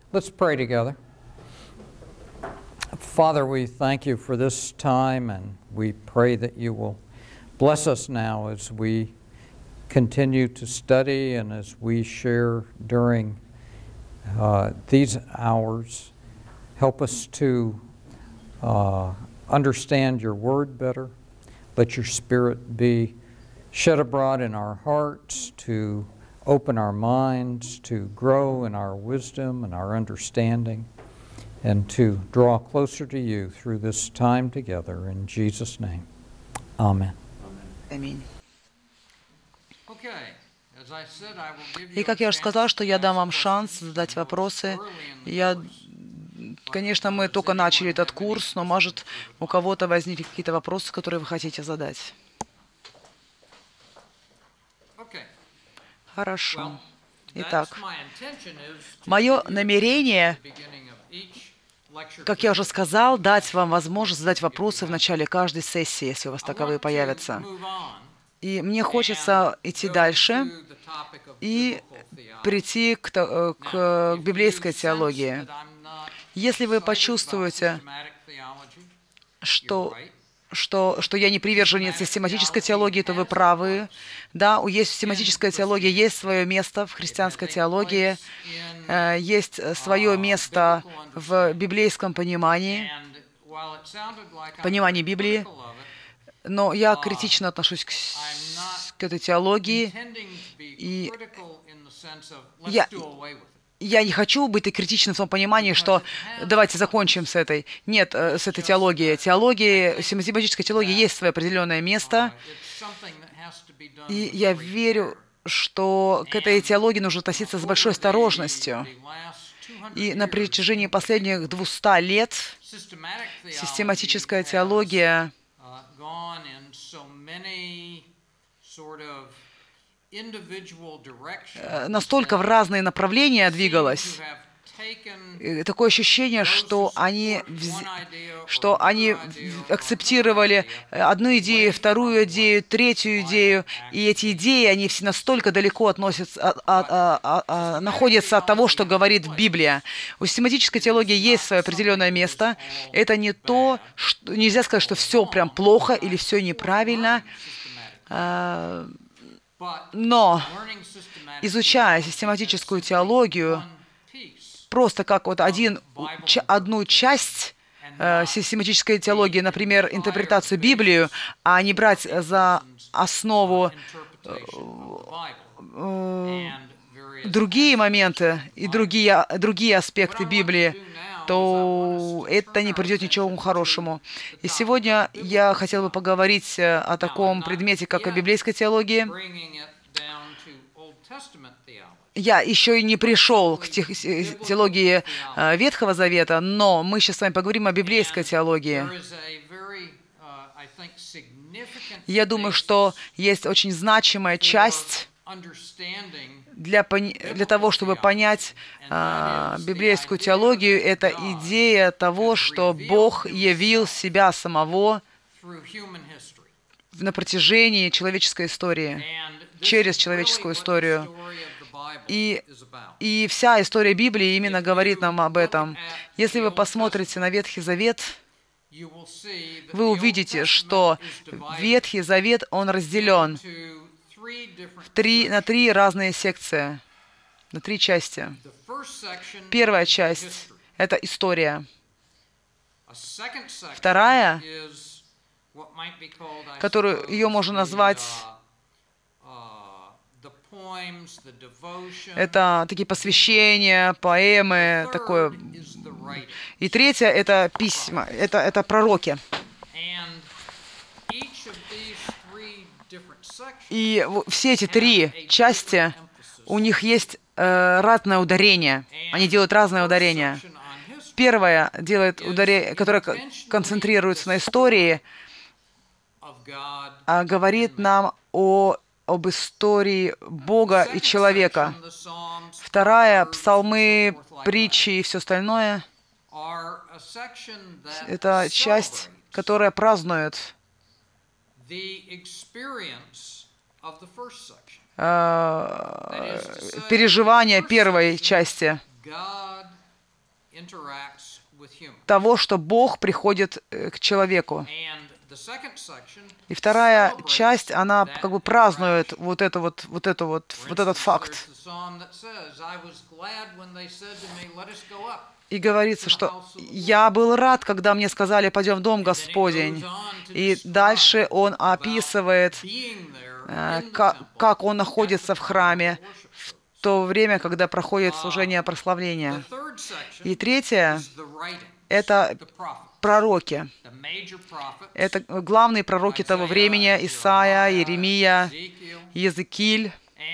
Let's pray together. Father, we thank you for this time, and we pray that you will bless us now as we continue to study and as we share during these hours. Help us to understand your word better. Let your Spirit be shed abroad in our hearts to open our minds, to grow in our wisdom and our understanding, and to draw closer to you through this time together. In Jesus' name, amen. Аминь. И как я уже сказал, что я дам вам шанс задать вопросы. Конечно, мы только начали этот курс, но, может, у кого-то возникли какие-то вопросы, которые вы хотите задать. Хорошо. Итак, мое намерение, как я уже сказал, дать вам возможность задать вопросы в начале каждой сессии, если у вас таковые появятся. И мне хочется идти дальше и прийти к библейской теологии. Если вы почувствуете, что я не приверженец систематической теологии, то вы правы. Да, есть систематическая теология, есть свое место в христианской теологии, есть свое место в библейском понимании Библии. Но я критично отношусь к этой теологии, и я не хочу быть критичным в том понимании, что давайте закончим с этой. Нет, с этой теологией. Систематической теологии есть свое определенное место, и я верю, что к этой теологии нужно относиться с большой осторожностью. И на протяжении последних 200 лет систематическая теология настолько в разные направления двигалась. Такое ощущение, что они акцептировали одну идею, вторую идею, третью идею, и эти идеи, они все настолько далеко находятся от того, что говорит Библия. У систематической теологии есть свое определенное место. Это не то, что нельзя сказать, что все прям плохо или все неправильно. Но, изучая систематическую теологию, просто как вот одну часть систематической теологии, например, интерпретацию Библии, а не брать за основу другие моменты и другие аспекты Библии, то это не придет ничему хорошему. И сегодня я хотел бы поговорить о таком предмете, как о библейской теологии. Я еще и не пришел к теологии Ветхого Завета, но мы сейчас с вами поговорим о библейской теологии. Я думаю, что есть очень значимая часть для того, чтобы понять библейскую теологию. Это идея того, что Бог явил себя самого на протяжении человеческой истории, через человеческую историю. И вся история Библии именно говорит нам об этом. Если вы посмотрите на Ветхий Завет, вы увидите, что Ветхий Завет, он разделен на три разные секции, на три части. Первая часть — это история. Вторая, которую ее можно назвать, это такие посвящения, поэмы, такое. И третья — это письма, это пророки. И все эти три части, у них есть разное ударение. Они делают разное ударение. Первое делает ударение, которое концентрируется на истории, говорит нам об истории Бога и человека. Вторая — псалмы, притчи и все остальное. Это часть, которая празднует переживания первой части. того, что Бог приходит к человеку. И вторая часть, она как бы празднует этот факт. И говорится, что «я был рад, когда мне сказали, пойдем в дом Господень». И дальше он описывает, как он находится в храме в то время, когда проходит служение прославления. И третье — это пророки. Это главные пророки того времени: Исаия, Иеремия, Иезекииль.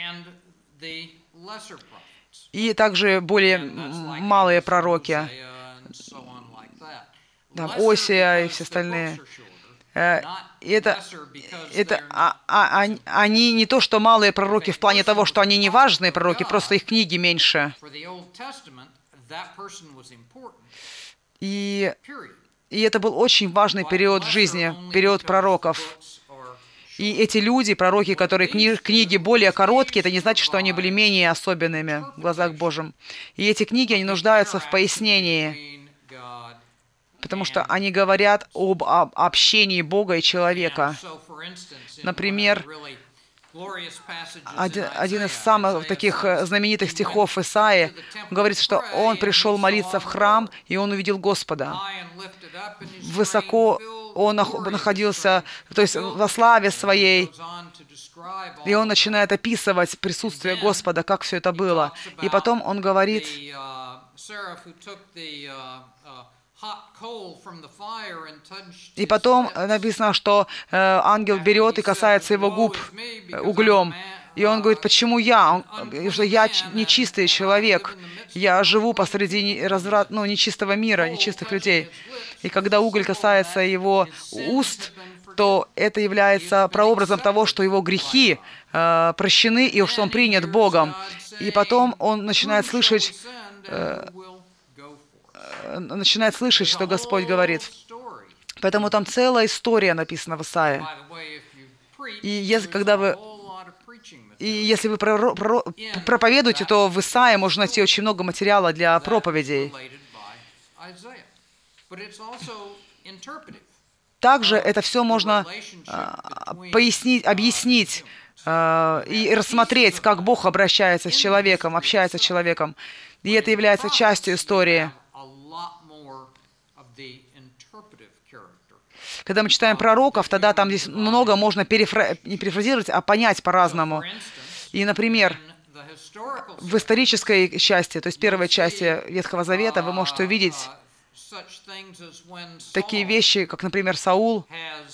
И также более малые пророки, там, Осия и все остальные. Они не то, что малые пророки в плане того, что они не важные пророки, просто их книги меньше. И это был очень важный период в жизни, период пророков. И эти люди, пророки, которые книги более короткие, это не значит, что они были менее особенными в глазах Божьим. И эти книги, они нуждаются в пояснении, потому что они говорят об общении Бога и человека. Например, один из самых таких знаменитых стихов Исаии говорит, что он пришел молиться в храм, и он увидел Господа. Высоко он находился, то есть во славе своей, и он начинает описывать присутствие Господа, как все это было. И потом он говорит, и потом написано, что ангел берет и касается его губ углем. И он говорит, почему я? Что я нечистый человек. Я живу посреди нечистого мира, нечистых людей. И когда уголь касается его уст, то это является прообразом того, что его грехи прощены и что он принят Богом. И потом он начинает слышать, что Господь говорит. Поэтому там целая история написана в Исаии. И если вы проповедуете, то в Исаии можно найти очень много материала для проповедей. Также это все можно объяснить и рассмотреть, как Бог обращается с человеком, общается с человеком. И это является частью истории. Когда мы читаем пророков, тогда там здесь много можно не перефразировать, а понять по-разному. И, например, в исторической части, то есть первой части Ветхого Завета, вы можете увидеть такие вещи, как, например, Саул,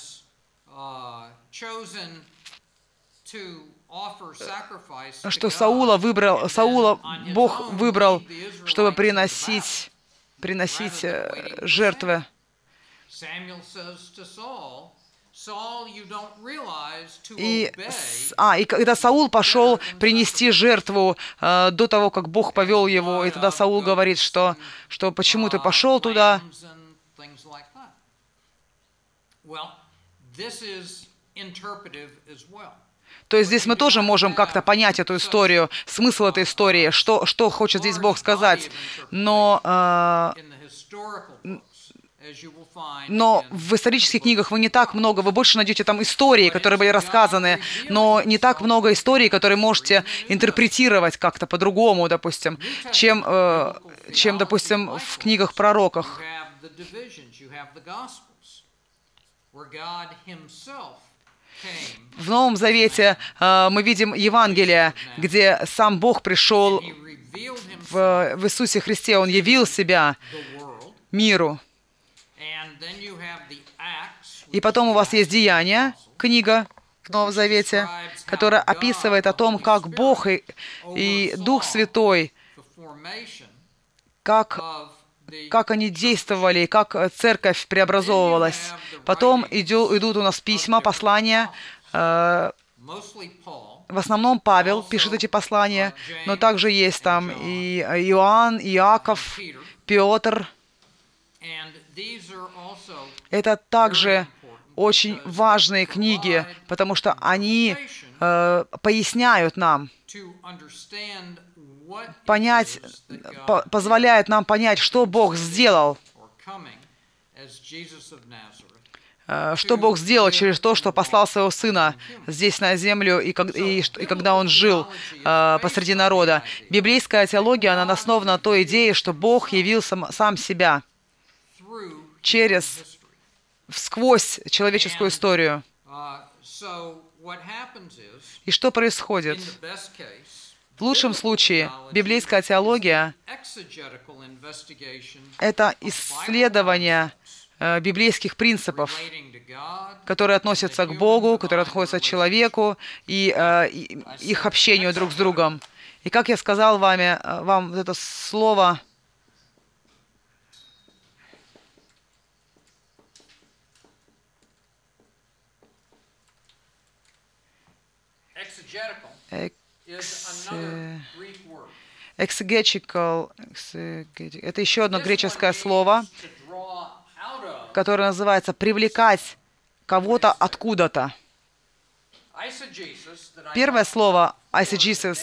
что Саула Бог выбрал, чтобы приносить жертвы. И когда Саул пошел принести жертву до того, как Бог повел его, и тогда Саул говорит, что почему ты пошел туда? То есть здесь мы тоже можем как-то понять эту историю, смысл этой истории, что хочет здесь Бог сказать. Но в исторических книгах вы больше найдете там истории, которые были рассказаны, но не так много историй, которые можете интерпретировать как-то по-другому, допустим, чем, допустим, в книгах пророках. В Новом Завете мы видим Евангелие, где сам Бог пришел в Иисусе Христе, Он явил себя миру. И потом у вас есть Деяния, книга в Новом Завете, которая описывает о том, как Бог и Дух Святой, как они действовали, как церковь преобразовывалась. Потом идут у нас письма, послания. В основном Павел пишет эти послания, но также есть там и Иоанн, Иаков, Петр. Это также очень важные книги, потому что они поясняют нам, понять, позволяет нам понять, что Бог сделал. Что Бог сделал через то, что послал Своего Сына здесь на землю, и когда Он жил посреди народа. Библейская теология, она основана на той идее, что Бог явил сам себя сквозь человеческую историю. И что происходит? В лучшем случае, библейская теология — это исследование библейских принципов, которые относятся к Богу, которые относятся к человеку и их общению друг с другом. И как я сказал вам это слово exegetical, это еще одно греческое слово, которое называется «привлекать кого-то откуда-то». Первое слово «eisegesis»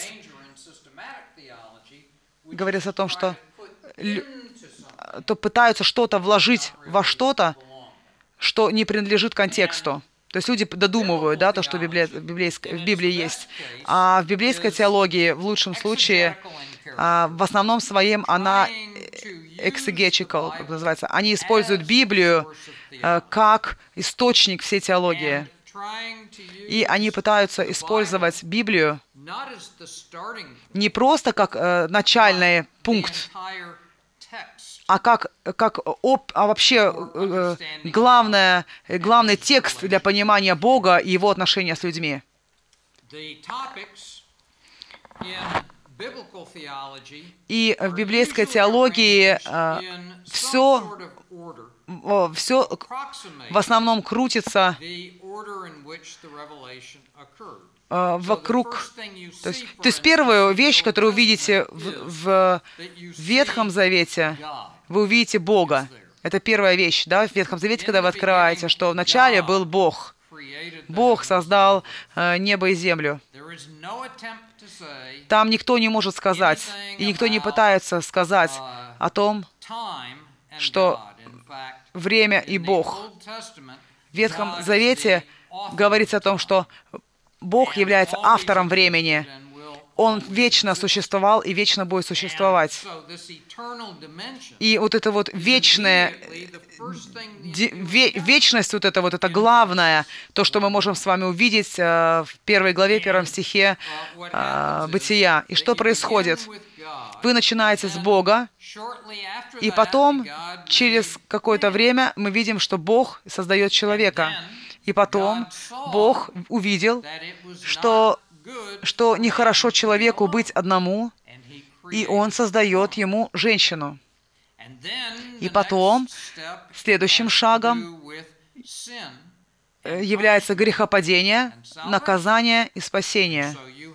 говорит о том, что пытаются что-то вложить во что-то, что не принадлежит контексту. То есть люди додумывают, да, то, что в Библии есть. А в библейской теологии, в лучшем случае, в основном своем она exegetical, как называется. Они используют Библию как источник всей теологии. И они пытаются использовать Библию не просто как начальный пункт, а вообще главный текст для понимания Бога и Его отношения с людьми. И в библейской теологии все в основном крутится вокруг. То есть первую вещь, которую вы увидите в Ветхом Завете, вы увидите Бога. Это первая вещь, да, в Ветхом Завете, когда вы открываете, что вначале был Бог. Бог создал небо и землю. Там никто не может сказать, и никто не пытается сказать о том, что время и Бог. В Ветхом Завете говорится о том, что Бог является автором времени. Он вечно существовал и вечно будет существовать. И вот это вот вечная вечность, вот это главное, то, что мы можем с вами увидеть в 1 главе, 1 стихе Бытия. И что происходит? Вы начинаете с Бога, и потом, через какое-то время, мы видим, что Бог создает человека. И потом Бог увидел, что нехорошо человеку быть одному, и Он создает ему женщину. И потом, следующим шагом является грехопадение, наказание и спасение.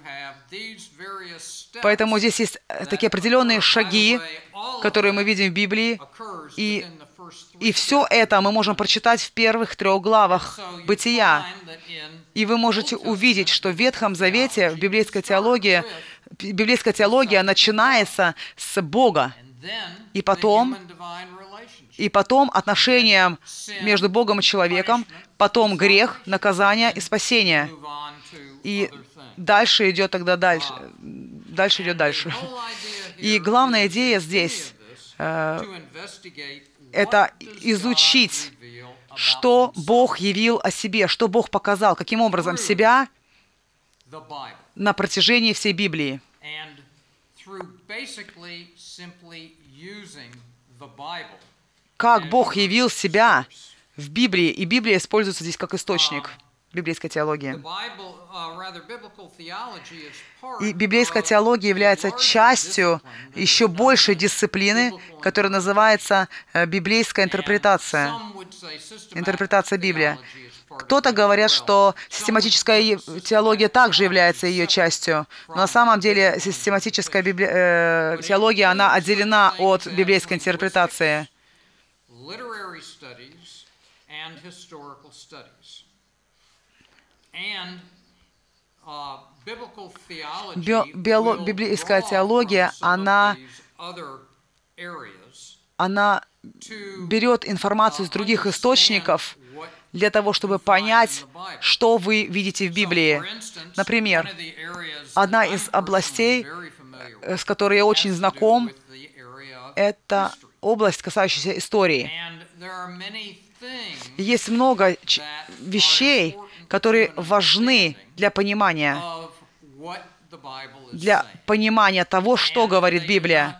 Поэтому здесь есть такие определенные шаги, которые мы видим в Библии, и все это мы можем прочитать в первых 3 главах Бытия. И вы можете увидеть, что в Ветхом Завете, в библейская теология начинается с Бога. И потом отношения между Богом и человеком, потом грех, наказание и спасение. И дальше идет тогда дальше. Дальше идет дальше. И главная идея здесь это изучить, что Бог явил о себе, что Бог показал, каким образом себя на протяжении всей Библии. Как Бог явил себя в Библии, и Библия используется здесь как источник библейской теологии. И библейская теология является частью еще большей дисциплины, которая называется библейская интерпретация. Интерпретация Библии. Кто-то говорят, что систематическая теология также является ее частью, но на самом деле систематическая теология, она отделена от библейской интерпретации. библейская теология, она берет информацию из других источников для того, чтобы понять, что вы видите в Библии. Например, одна из областей, с которой я очень знаком, это область, касающаяся истории. Есть много вещей, которые важны для понимания того, что говорит Библия.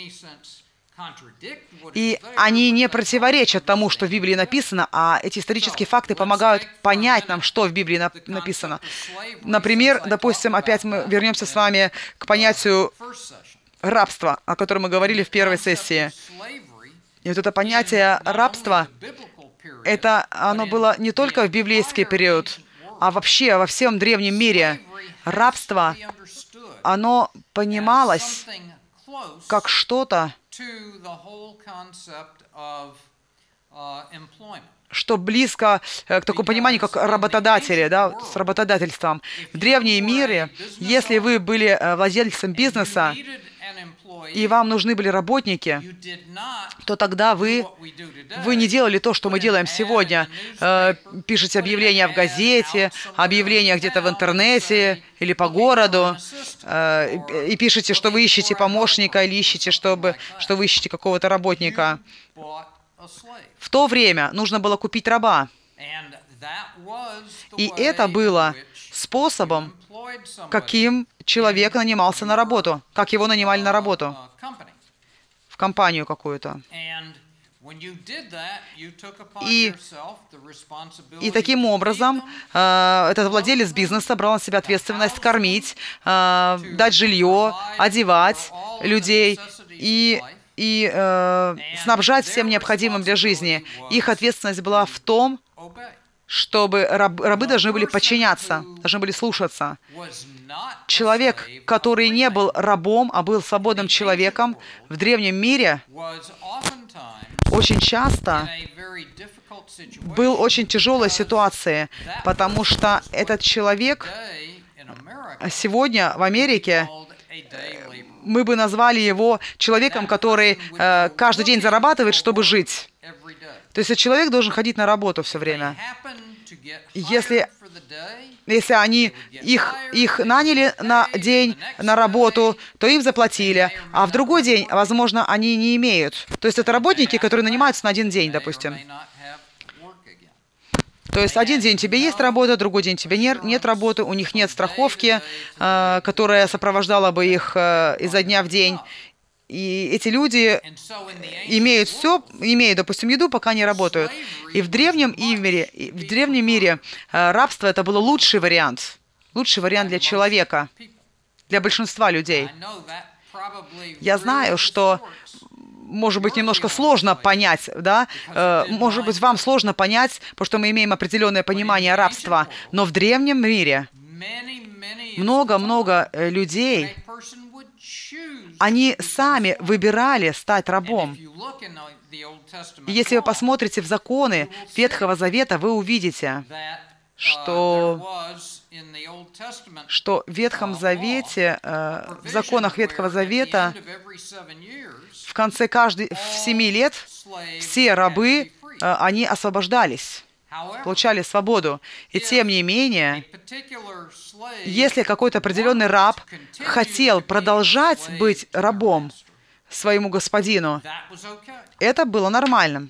И они не противоречат тому, что в Библии написано, а эти исторические факты помогают понять нам, что в Библии написано. Например, допустим, опять мы вернемся с вами к понятию рабства, о котором мы говорили в первой сессии. И вот это понятие рабства, оно было не только в библейский период, а вообще во всем древнем мире. Рабство, оно понималось как что-то, что близко к такому пониманию, как работодатели, да, с работодательством. В древнем мире, если вы были владельцем бизнеса, и вам нужны были работники, то тогда вы не делали то, что мы делаем сегодня. Пишете объявления в газете, объявления где-то в интернете или по городу, и пишете, что вы ищете помощника или ищете, что вы ищете какого-то работника. В то время нужно было купить раба. И это было способом, каким человек нанимался на работу, как его нанимали на работу, в компанию какую-то. И таким образом этот владелец бизнеса брал на себя ответственность кормить, дать жилье, одевать людей и снабжать всем необходимым для жизни. Их ответственность была в том, чтобы рабы должны были подчиняться, должны были слушаться. Человек, который не был рабом, а был свободным человеком в древнем мире, очень часто был в очень тяжелой ситуации, потому что этот человек сегодня в Америке, мы бы назвали его человеком, который каждый день зарабатывает, чтобы жить. То есть человек должен ходить на работу все время. Если они их наняли на день на работу, то им заплатили, а в другой день, возможно, они не имеют. То есть это работники, которые нанимаются на один день, допустим. То есть один день тебе есть работа, другой день тебе нет работы, у них нет страховки, которая сопровождала бы их изо дня в день. И эти люди имеют все, допустим, еду, пока не работают. И в древнем мире рабство это был лучший вариант для человека, для большинства людей. Я знаю, что, может быть, немножко сложно понять, да? Может быть, вам сложно понять, потому что мы имеем определенное понимание рабства, но в древнем мире много-много людей, они сами выбирали стать рабом. И если вы посмотрите в законы Ветхого Завета, вы увидите, что в Ветхом Завете, в законах Ветхого Завета, в конце 7 лет все рабы, они освобождались, получали свободу. И тем не менее, если какой-то определенный раб хотел продолжать быть рабом своему господину, это было нормальным.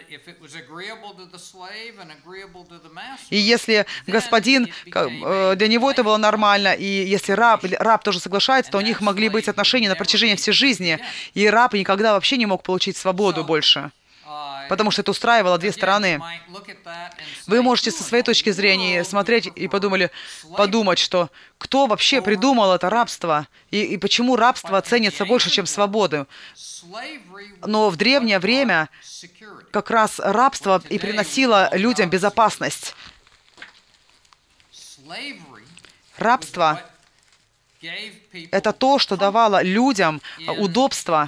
И если господин, для него это было нормально, и если раб тоже соглашается, то у них могли быть отношения на протяжении всей жизни, и раб никогда вообще не мог получить свободу больше, потому что это устраивало две стороны. Вы можете со своей точки зрения смотреть и подумать, что кто вообще придумал это рабство, и почему рабство ценится больше, чем свободу. Но в древнее время как раз рабство и приносило людям безопасность. Рабство — это то, что давало людям удобство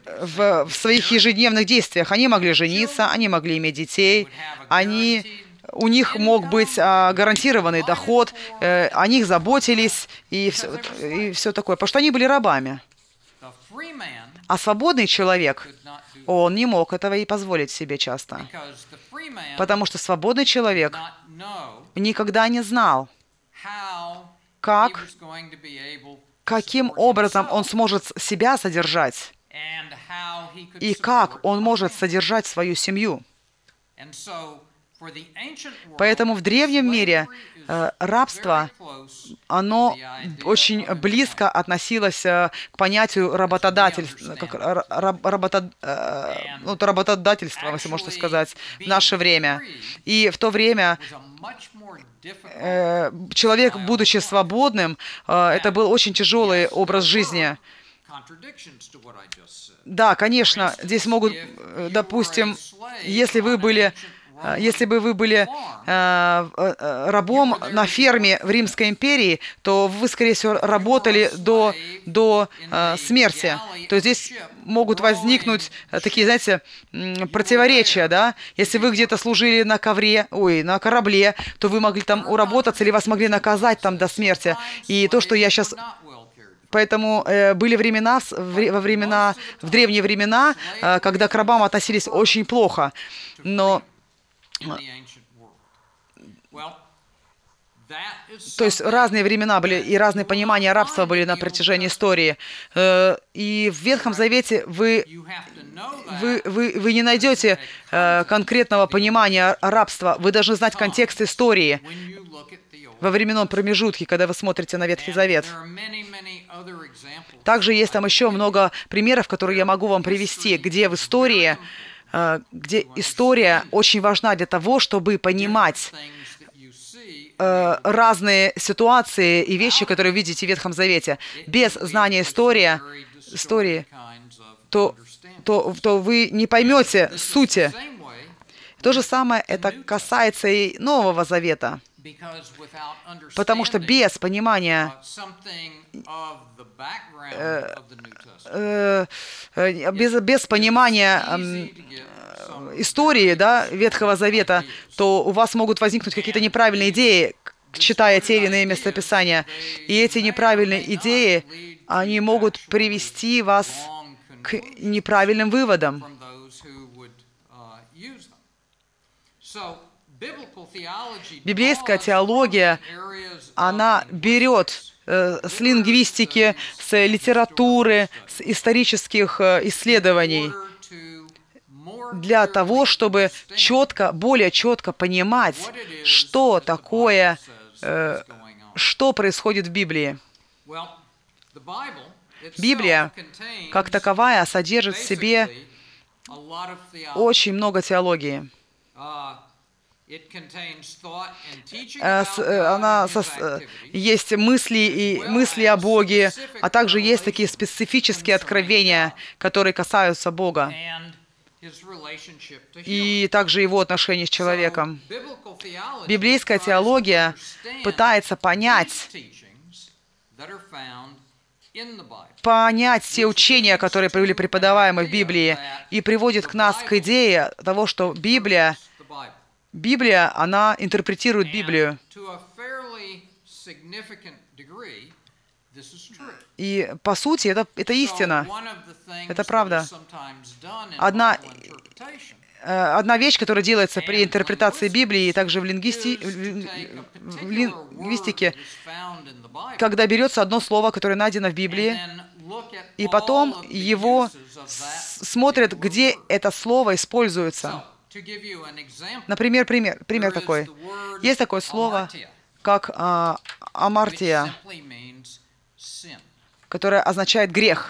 в своих ежедневных действиях. Они могли жениться, они могли иметь детей, они у них мог быть гарантированный доход, о них заботились и все такое, потому что они были рабами. А свободный человек, он не мог этого и позволить себе часто. Потому что свободный человек никогда не знал, каким образом он сможет себя содержать и как он может содержать свою семью. Поэтому в древнем мире рабство, оно очень близко относилось к понятию работодательства, работодательства, если можно сказать, в наше время. И в то время человек, будучи свободным, это был очень тяжелый образ жизни. Да, конечно, здесь могут, допустим, если бы вы были рабом на ферме в Римской империи, то вы, скорее всего, работали до смерти. То здесь могут возникнуть такие, знаете, противоречия, да? Если вы где-то служили на корабле, то вы могли там уработаться или вас могли наказать там до смерти. И то, что я сейчас... Поэтому были времена, в древние времена, когда к рабам относились очень плохо. Но, то есть разные времена были, и разные понимания рабства были на протяжении истории. И в Ветхом Завете вы не найдете конкретного понимания рабства. Вы должны знать контекст истории во временном промежутке, когда вы смотрите на Ветхий Завет. Также есть там еще много примеров, которые я могу вам привести, где история очень важна для того, чтобы понимать разные ситуации и вещи, которые вы видите в Ветхом Завете. Без знания истории, то вы не поймете сути. То же самое это касается и Нового Завета. Потому что без понимания истории, да, Ветхого Завета, то у вас могут возникнуть какие-то неправильные идеи, читая те или иные местописания. И эти неправильные идеи, они могут привести вас к неправильным выводам. Библейская теология, она берет с лингвистики, с литературы, с исторических исследований для того, чтобы более четко понимать, что такое, что происходит в Библии. Библия, как таковая, содержит в себе очень много теологии. Есть мысли о Боге, а также есть такие специфические откровения, которые касаются Бога, и также его отношений с человеком. Библейская теология пытается понять те учения, которые были преподаваемы в Библии, и приводит нас к идее того, что Библия, она интерпретирует Библию. И, по сути, это истина. Это правда. Одна вещь, которая делается при интерпретации Библии, и также в лингвистике, когда берется одно слово, которое найдено в Библии, и потом его смотрят, где это слово используется. Например, пример такой. Есть такое слово, как амартия, которое означает грех.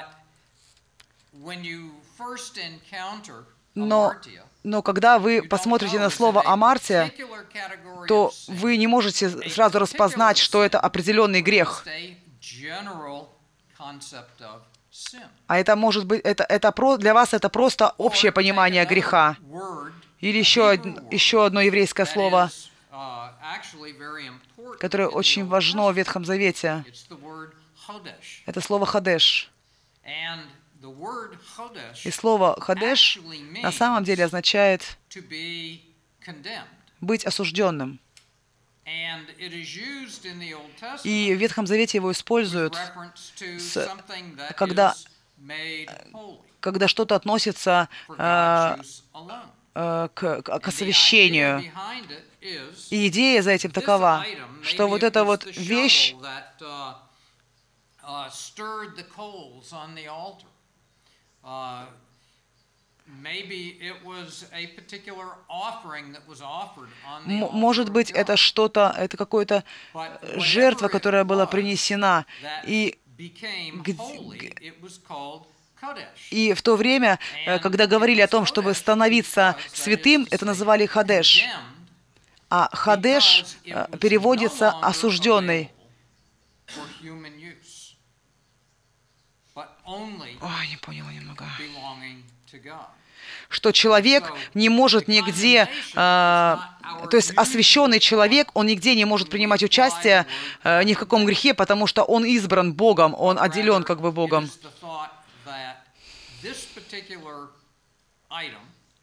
Но когда вы посмотрите на слово амартия, то вы не можете сразу распознать, что это определенный грех. А это может быть, для вас это просто общее понимание греха. Или еще одно еврейское слово, которое очень важно в Ветхом Завете. Это слово «хадеш». И слово «хадеш» на самом деле означает быть осужденным. And it is used in the Old Testament И в Ветхом Завете его with используют, reference to с- something that когда- is made holy когда что-то относится for God's use alone. к And the idea освящению. behind it is И идея за этим this такова, item, что maybe вот it эта was вот the вещь, shovel that, stirred the coals on the altar. Maybe it was a particular offering that was offered on the altar может быть, of это God. что-то, это какая-то But жертва, whatever it которая была was принесена. that И became г- holy, it was called Kodesh. И в то время, когда говорили о том, чтобы становиться святым, это называли Хадеш. Condemned А Хадеш because it was переводится no longer осужденный. available for human use, but only Ой, не поняла немного. belonging to God. Что человек не может нигде, то есть освященный человек, он нигде не может принимать участие ни в каком грехе, потому что он избран Богом, он отделен как бы Богом. It is the thought that this particular item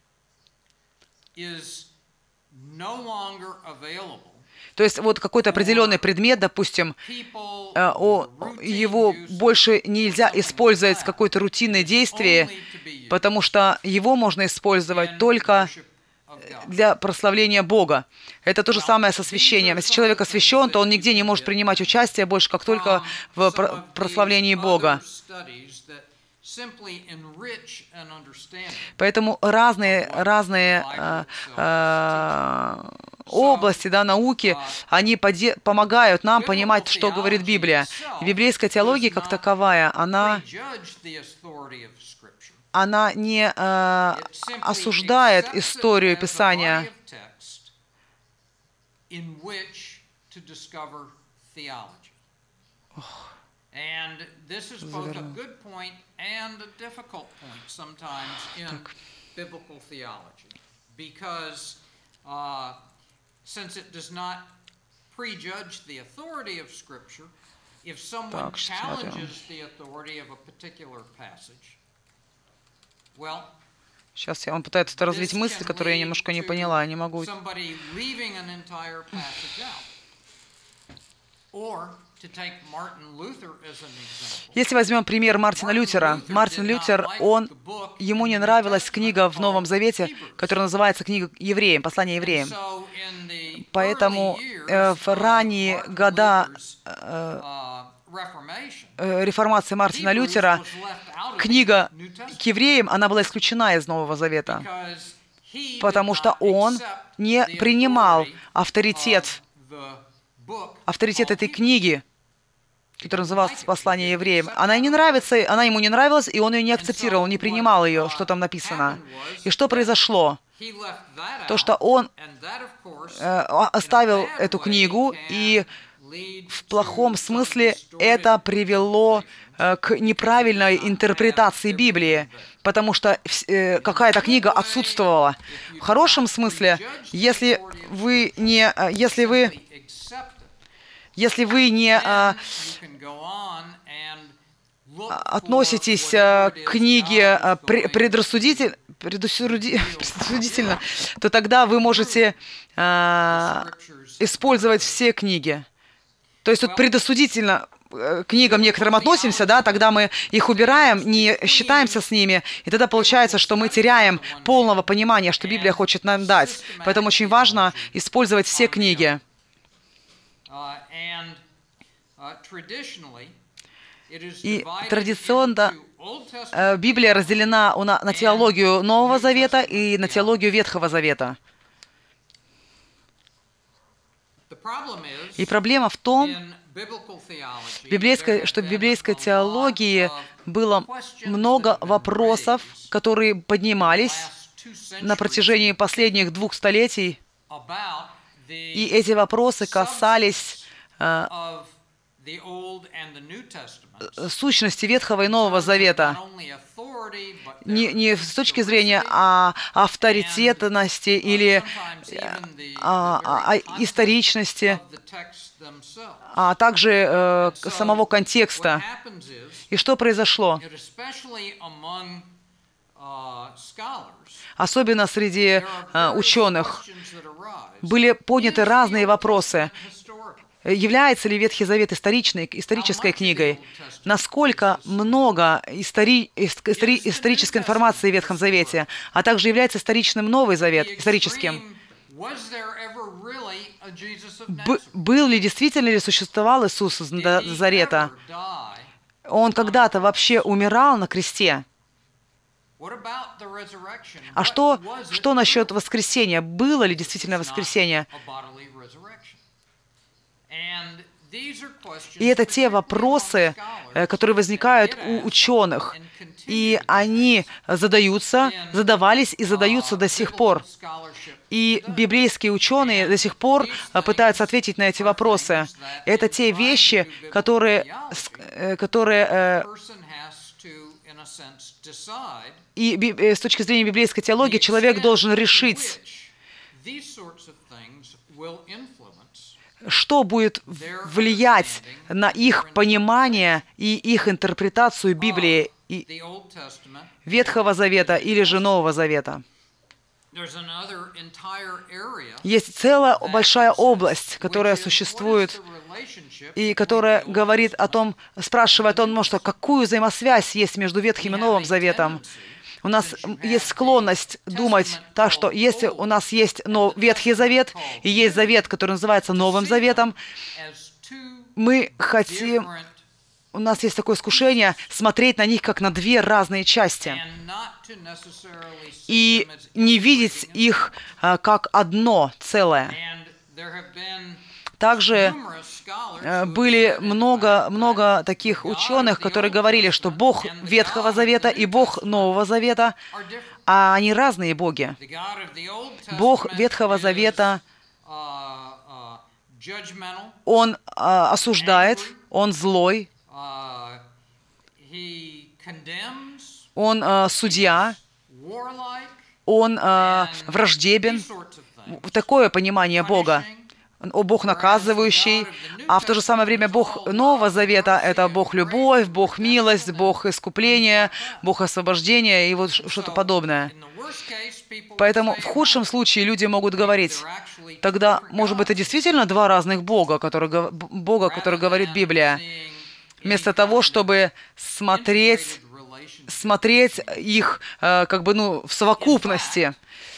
is no longer available. То есть вот какой-то определенный предмет, допустим, People его routine use больше нельзя something использовать like в that. какое-то рутинное It is действие, only to be used потому что его можно использовать in только worship of God. для прославления Бога. Это то же самое с освящением. Если человек освящен, то он нигде не может принимать участие больше, как только в Some of прославлении these Бога. other studies that simply enrich an understanding. Поэтому разные области, да, науки, они помогают нам понимать, что говорит Библия. И библейская теология как таковая, она Prejudge the authority of Scripture. не It simply осуждает accepts it историю as a Писания, body of text in which to discover theology. And this is both a good point and a difficult point sometimes in biblical theology, because since it does not prejudge the authority of Scripture, if someone Так, сейчас смотрим. challenges the authority of a particular passage, well, Сейчас он пытается развить this мысль, can которую я lead немножко не to поняла, я не могу. somebody leaving an entire passage out. Or, to take Martin Luther as an example, Если возьмем пример Мартина Лютера, Мартин Лютер, ему не нравилась книга в Новом Завете, которая называется книга Евреям, послание евреям. so in the Поэтому early years в ранние of Martin года Luther's, Reformation, реформации Мартина Hebrews Лютера was left out of книга the New Testament к евреям, она была исключена из Нового Завета, because he did потому что not он accept не the принимал authority авторитет of the book авторитет called этой Hebrews. книги, которая называлась «Послание евреям». Она ему не нравилась, и он ее не акцептировал, не принимал ее, что там написано. И что произошло? He left that То, out, что он and that, of course, оставил in a bad эту way книгу, can и lead в to плохом some смысле distorted это привело к неправильной интерпретации Библии, потому что какая-то книга отсутствовала. В хорошем смысле, если вы не simply accept it, then you can go on and look for относитесь whatever к it is книге God is going предрассудительно, то тогда вы можете использовать все книги. То есть тут предосудительно к книгам некоторым относимся, да, тогда мы их убираем, не считаемся с ними, и тогда получается, что мы теряем полного понимания, что Библия хочет нам дать. Поэтому очень важно использовать все книги. И традиционно Библия разделена на теологию Нового Завета и на теологию Ветхого Завета. И проблема в том, что в библейской теологии было много вопросов, которые поднимались на протяжении последних 2 столетий, и эти вопросы касались сущности Ветхого и Нового Завета. Не с точки зрения авторитетности или историчности, а также самого контекста. И что произошло? особенно среди ученых, были подняты разные вопросы. Является ли Ветхий Завет исторической книгой? Насколько много исторической информации в Ветхом Завете, а также является историчным Новый Завет, историческим? Был ли, действительно ли существовал Иисус из Назарета? Он когда-то вообще умирал на кресте? А что насчет воскресения? Было ли действительно воскресение? И это те вопросы, которые возникают у ученых. И они задавались и задаются до сих пор. И библейские ученые до сих пор пытаются ответить на эти вопросы. Это те вещи, которые и с точки зрения библейской теологии человек должен решить, что будет влиять на их понимание и их интерпретацию Библии, Ветхого Завета или же Нового Завета. Есть целая большая область, которая существует и которая говорит о том, спрашивает о том, что какую взаимосвязь есть между Ветхим и Новым Заветом. У нас есть склонность думать так, что если у нас есть Ветхий Завет и есть Завет, который называется Новым Заветом, мы хотим, у нас есть такое искушение смотреть на них как на две разные части и не видеть их как одно целое. Также были много таких ученых, которые говорили, что Бог Ветхого Завета и Бог Нового Завета, а они разные боги. Бог Ветхого Завета, Он осуждает, Он злой, Он судья, Он враждебен. Такое понимание Бога. Бог наказывающий, а в то же самое время Бог Нового Завета — это Бог любовь, Бог милость, Бог искупления, Бог освобождения и вот что-то подобное. Поэтому в худшем случае люди могут говорить, тогда, может быть, это действительно два разных Бога, который говорит Библия, вместо того, чтобы смотреть их в совокупности.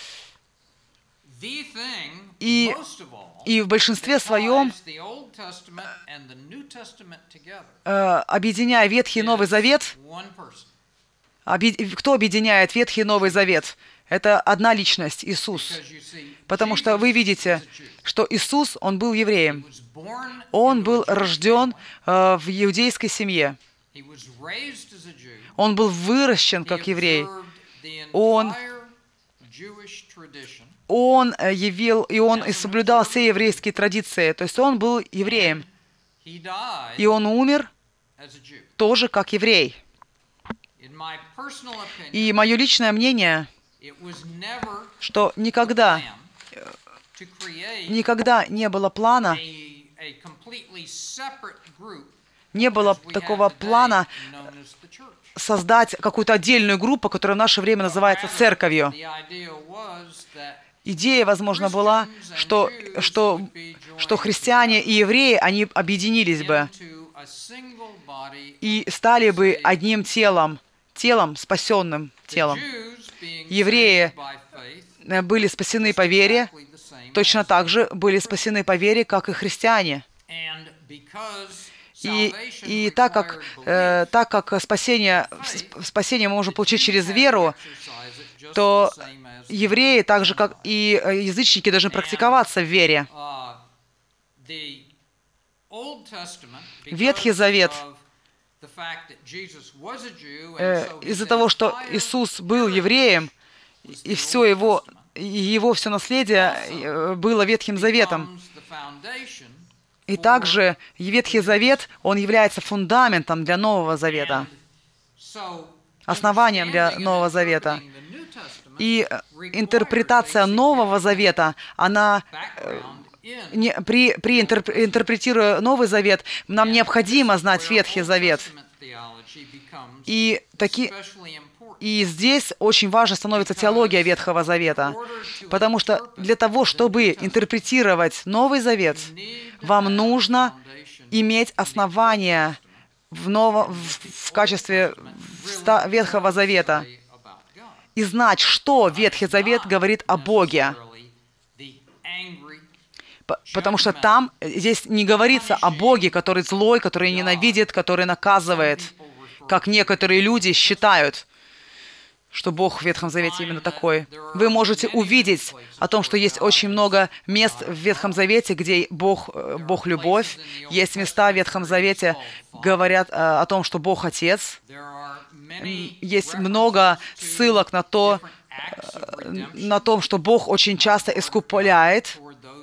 И в большинстве своем, объединяя Ветхий и Новый Завет, кто объединяет Ветхий и Новый Завет? Это одна личность, Иисус. Потому что вы видите, что Иисус, Он был евреем. Он был рожден в иудейской семье. Он был выращен как еврей. Он соблюдал все еврейские традиции. То есть он был евреем. И он умер тоже как еврей. И мое личное мнение, что никогда не было плана, не было такого плана создать какую-то отдельную группу, которая в наше время называется церковью. Идея, возможно, была, что христиане и евреи, они объединились бы и стали бы одним телом, спасенным телом. Евреи были спасены по вере, точно так же были спасены по вере, как и христиане. И так как спасение мы можем получить через веру, то евреи, так же как и язычники, должны практиковаться в вере. Ветхий Завет, из-за того, что Иисус был евреем, и все его все наследие было Ветхим Заветом. И также Ветхий Завет, он является фундаментом для Нового Завета, основанием для Нового Завета. И интерпретация Нового Завета, она, интерпретируя Новый Завет, нам необходимо знать Ветхий Завет. И здесь очень важно становится теология Ветхого Завета, потому что для того, чтобы интерпретировать Новый Завет, вам нужно иметь основания в качестве Ветхого Завета и знать, что Ветхий Завет говорит о Боге. Потому что там, здесь не говорится о Боге, который злой, который ненавидит, который наказывает, как некоторые люди считают, что Бог в Ветхом Завете именно такой. Вы можете увидеть о том, что есть очень много мест в Ветхом Завете, где Бог любовь. Есть места в Ветхом Завете, говорят о том, что Бог Отец. Есть много ссылок на том, что Бог очень часто искупляет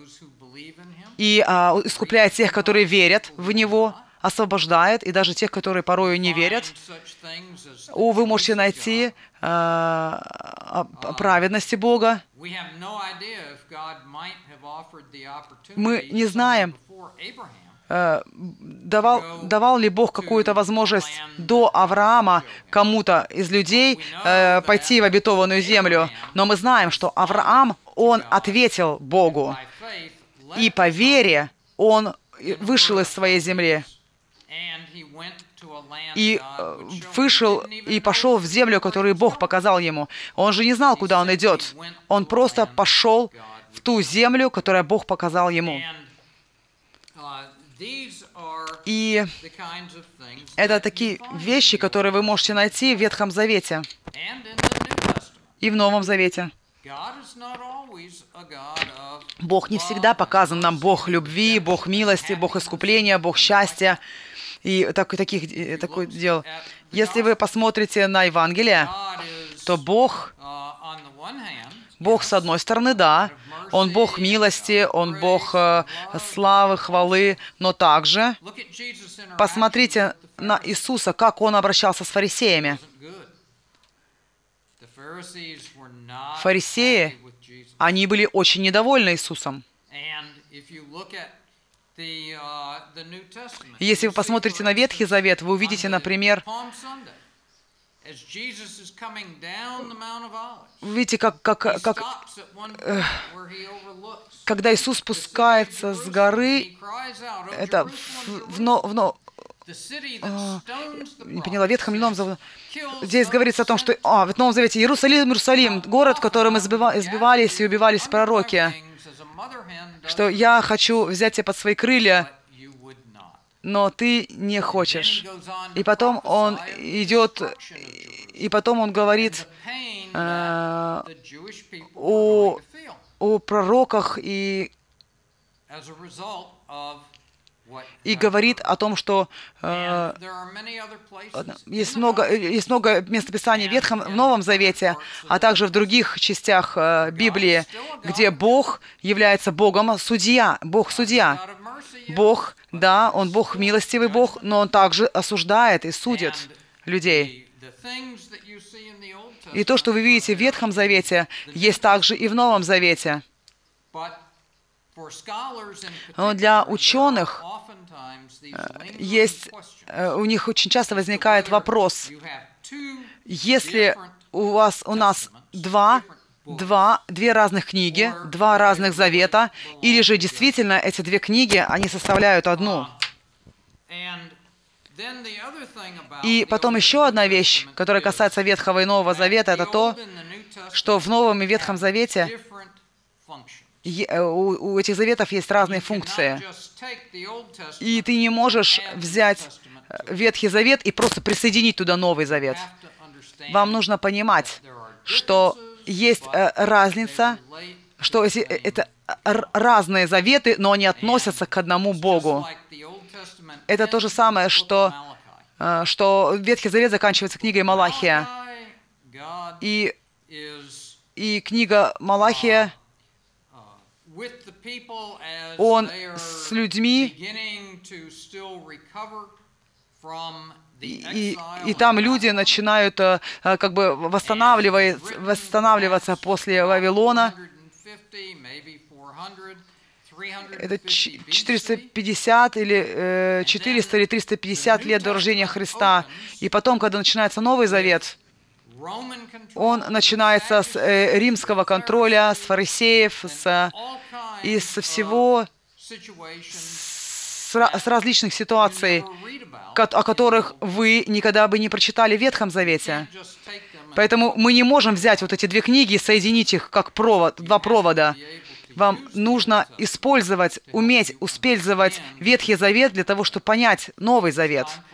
и искупляет тех, которые верят в Него, освобождает, и даже тех, которые порою не верят. Вы можете найти о праведности Бога. Мы не знаем, давал ли Бог какую-то возможность до Авраама кому-то из людей пойти в обетованную землю. Но мы знаем, что Авраам, он ответил Богу. И по вере он вышел из своей земли. И вышел и пошел в землю, которую Бог показал ему. Он же не знал, куда он идет. Он просто пошел в ту землю, которую Бог показал ему. И это такие вещи, которые вы можете найти в Ветхом Завете и в Новом Завете. Бог не всегда показан нам Бог любви, Бог милости, Бог искупления, Бог счастья и такое дел. Если вы посмотрите на Евангелие, то Бог с одной стороны, да, Он Бог милости, Он Бог славы, хвалы, но также посмотрите на Иисуса, как Он обращался с фарисеями. Фарисеи, они были очень недовольны Иисусом. Если вы посмотрите на Ветхий Завет, вы увидите, например, видите, когда Иисус спускается с горы, это не поняла, в Ветхом или Новом Завете. Здесь говорится о том, что в Новом Завете Иерусалим, Иерусалим, город, в котором избивались и убивались пророки, что я хочу взять тебя под свои крылья, но ты не хочешь. И потом он идет, и потом он говорит о пророках и говорит о том, что есть много местописаний в Новом Завете, а также в других частях Библии, где Бог является Богом судья, Бог-судья. Бог, да, Он Бог милостивый Бог, но Он также осуждает и судит людей. И то, что вы видите в Ветхом Завете, есть также и в Новом Завете. Но для ученых у них очень часто возникает вопрос: если у нас две разных книги, два разных завета, или же действительно эти две книги, они составляют одну. И потом еще одна вещь, которая касается Ветхого и Нового Завета, это то, что в Новом и Ветхом Завете у этих заветов есть разные функции. И ты не можешь взять Ветхий Завет и просто присоединить туда Новый Завет. Вам нужно понимать, что есть разница, что это разные заветы, но они относятся к одному Богу. Это то же самое, что Ветхий Завет заканчивается книгой Малахия. И книга Малахия, он с людьми, и там люди начинают как бы восстанавливаться после Вавилона. это 450 или 400 или 350 лет до рождения Христа. И потом, когда начинается Новый Завет, он начинается с римского контроля, с фарисеев, из всего, с различных ситуаций, о которых вы никогда бы не прочитали в Ветхом Завете. Поэтому мы не можем взять вот эти две книги и соединить их как два провода. Вам нужно использовать, уметь использовать Ветхий Завет для того, чтобы понять Новый Завет.